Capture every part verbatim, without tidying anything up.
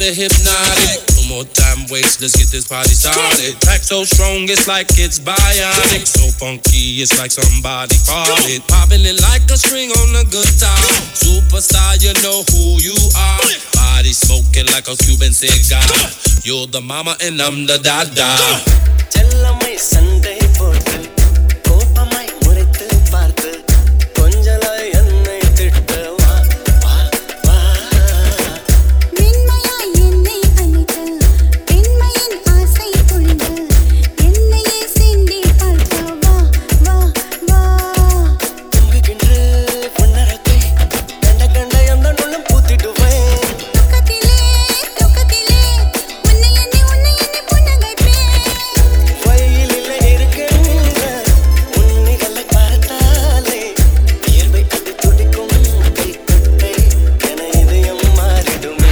the hypnotic. No more time waste, let's get this party started. Track so strong, it's like it's bionic. So funky, it's like somebody farted. Popping it like a string on a guitar. Superstar, you know who you are. Body smoking like a Cuban cigar. You're the mama and I'm the dada. செல்லமை சண்டை போட்டு கோபமாய் முறைத்து பார்த்து கொஞ்சலாய் என்னை திட்டு வா வா வா மென்மையாய் என்னை அணைத்து பெண்மையின் ஆசை கொண்டு என்னையே சீண்டி பார்க்க வா வா வா தூங்குகின்ற பொன்னரக்கை கண்ட கண்ட அந்த நுள்ளம் பூத்திடுவேன் தூக்கத்திலே தூக்கத்திலே உன்னை எண்ணி உன்னை எண்ணி புன்னகைப்பேன் வழியில் இல்லை இருக்கின்ற உன்னிகளை பார்த்தாலே இயல்பை கண்டு துடிக்கும் கை கொட்டை என இதயம் மாறிடுமே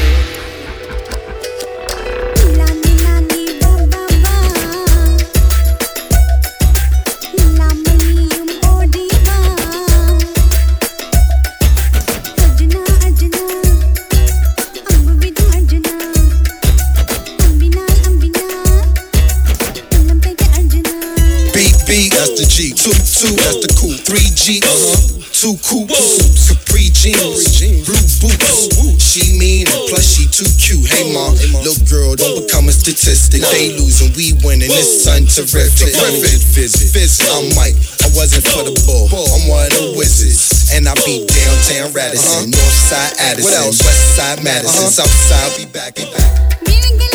நிலானி நானி வா வா வா நிலாமணியும் ஓடி வா அர்ஜுனா அர்ஜுனா அம்பு விடும் அர்ஜுனா அம்பினால் அம்பினால் உள்ளம் பெய்த Arjuna B B, that's the G. Two two, that's the cool. Three G, uh-huh. Two coupes, Capri jeans, blue boots. She mean and plus she too cute. Hey mom, little girl, don't become a statistic. They losing, we winning. This sun terrific. Terrific visit, visit. I'm Mike. I wasn't for the bull. I'm one of the wizards, and I be downtown Radisson, North Side Addison, West Side Madison, South Side. Be back, be back. வீரங்கள